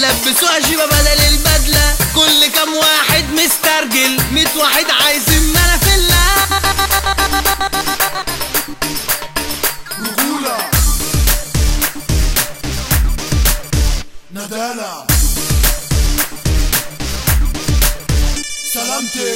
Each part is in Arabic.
لبسوها جيبة بدل البدلة، كل كام واحد مسترجل، 100 واحد عايزين منافلة. رجولة ندالة سلامتك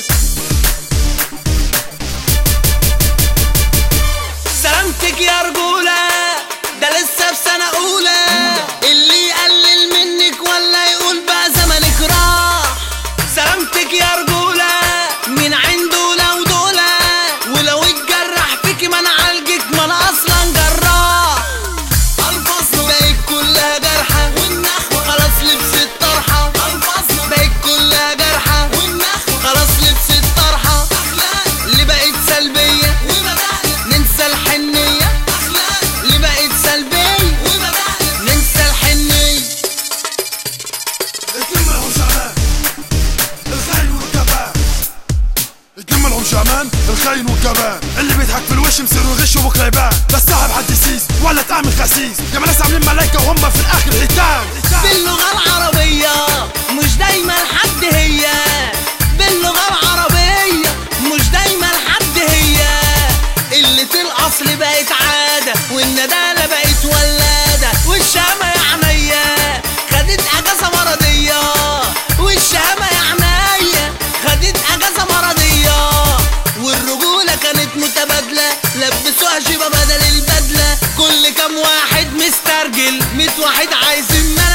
سلامتك يا رجولة، ده لسه في سنة أولى، اللي يقلل منك ولا يقول بقى زمنك راح. سلامتك يا رجولة من عين دولة ودولة، ولو اتجرح فيكي ما انا عالجك، ما انا اصلا جراح. الفصل بقت كلها جرحة والنخوة خلاص لبست طرحة، الفصل بقت كلها جرحة والنخوة خلاص لبست طرحة. اللي بقت سلبية ننسى الحنية، اللي بقت سلبية ننسى الحنية. اتنملهم شعبان الخاين والكبان، اتنملهم شعبان الخاين والكبان، اللي بيضحك في الوش مصير يغش وبكره يبان، لا صاحب حد سيس ولا تعمل خسيس، يا ناس عاملين ملايكة وهم في الاخر حيتان. باللغة العربية مش دايما حد هي، باللغة العربية مش دايما حد هي، قلة الأصل بقت عادة والندالة بقت ولادة، والشهامة يا عينيا خدت أجازة مرضية، والشهامة يا عينيا خدت أجازة مرضية، والرجولة كانت متبادلة، لبسوها جيبة بدل البدلة، كل كام واحد مسترجل، 100 واحد عايزين